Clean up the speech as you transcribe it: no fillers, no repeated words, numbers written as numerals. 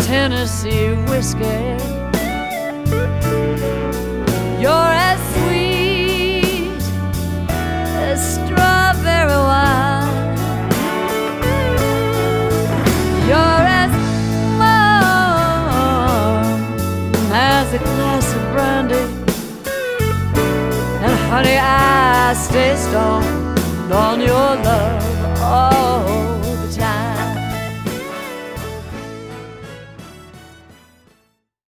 Tennessee whiskey. You're as sweet as strawberry wine. You're as warm as a glass of brandy. And honey, I stay stoned on your love.